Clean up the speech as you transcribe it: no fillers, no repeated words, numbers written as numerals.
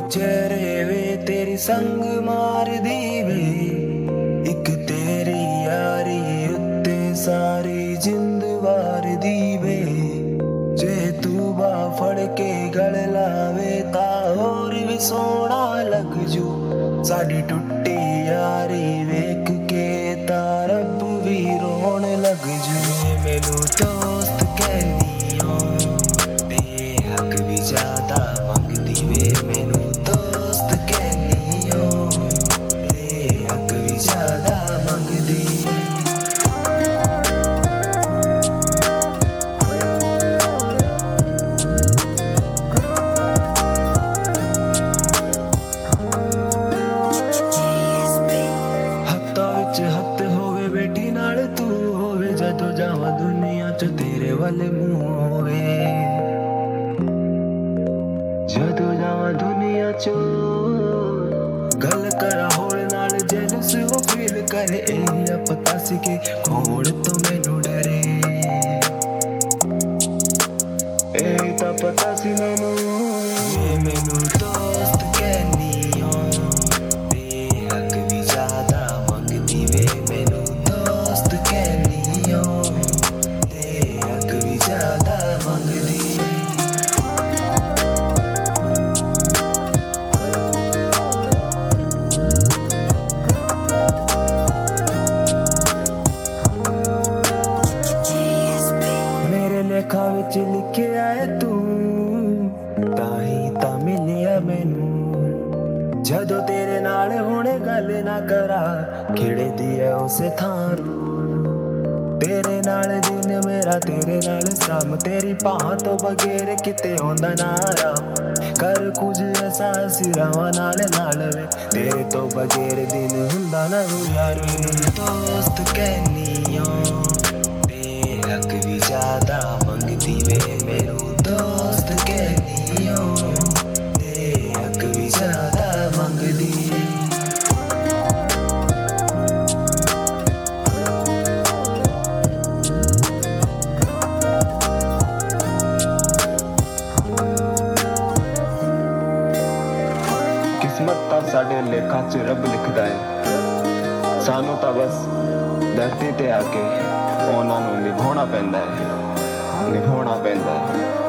चेहरे वे तेरी संग मार दी वे एक तेरी यारी उत्ते सारी जिंद वार दी वे जे तू बा फड़ के गल लावे ता होर भी सोना लग जू साडी टुट्टी यारी वेख के ता रब भी रोन लग जू मैनू दोस्त कहनी हो ते हक भी ज्यादा मंगदी वे मैनू दोस्त कहनी हो ते हक भी ज्यादा मंगदी हत्थ होवे बेटी नाल तू होवे जदों जावां दुनिया च तेरे वल मुंह होवे जदों जावां दुनिया च गल करा होर नाल जेलस वो फील करे इन्ना पता सी के खोड़ तो मैनू डरे ए ता पता सी मैनू दोस्त कहनी हो ते हक भी ज्यादा मंगदी वे मैनू दोस्त कहनी हो ते हक भी ज्यादा मंगदी लेखा विच लिखिया है तू ताही ता मिलिया मैनू जदों तेरे नाल हुणे गल ना करा खिड़े दी है उसे थारू तेरे नाल दिन मेरा तेरे नाल शाम तेरी भां तो बगैर किते होंदा ना आराम कर कुछ ऐसा सिरावां नाल वे तेरे तो बगैर दिन हुंदा ना यार मैनू दोस्त कहनी हो ते हक भी ज्यादा मंगदी वे मैनू दोस्त कहनी हो ते हक भी ज्यादा मंगदी किस्मत ता साडे लेखा च रब लिखदा है सानू ता बस धरती ते आके ਉਹਨਾਂ ਨੂੰ ਨਿਭਾਉਣਾ ਪੈਂਦਾ ਹੈ